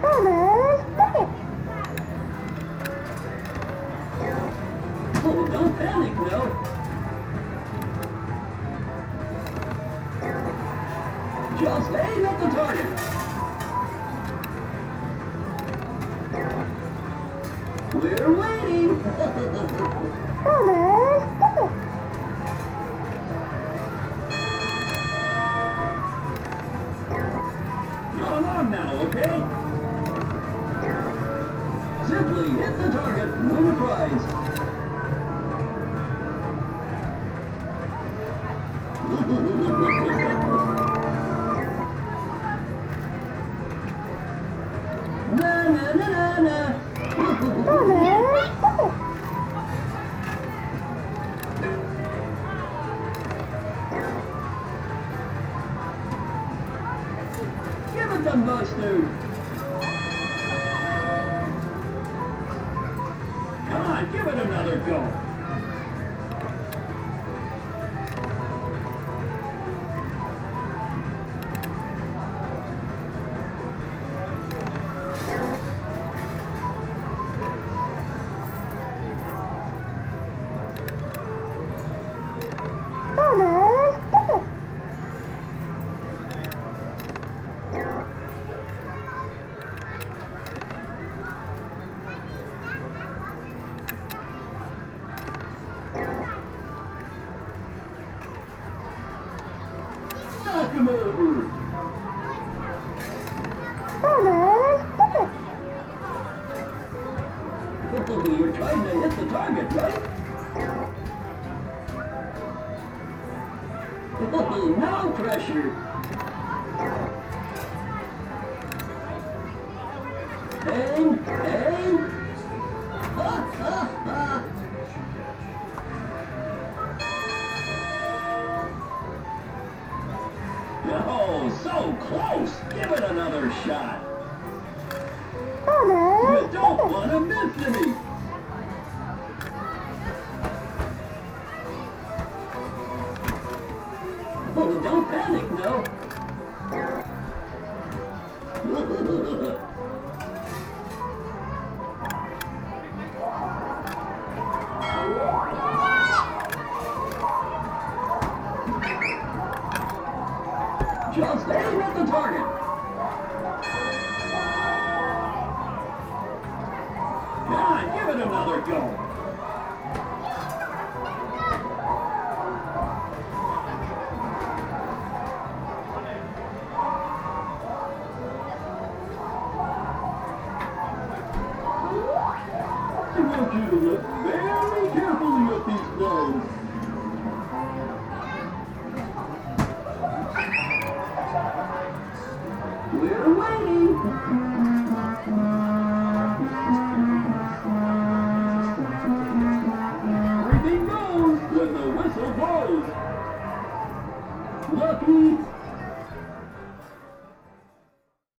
Oh, don't panic, no. Just aim at the target. We're waiting. Come on now, okay? Simply hit the target, win a prize. Na na na na na. Give it the Buster. Come on, give it another go. Knock him over. You're trying to hit the target, right? No pressure. Aim, aim. Ha, ha, ha. Oh, so close. Give it another shot. You don't want to miss any. Oh, don't panic, no. Just aim at the target. Come on, give it another go. I want you to look very carefully at these lines. We're waiting. Everything goes when the whistle blows. Lucky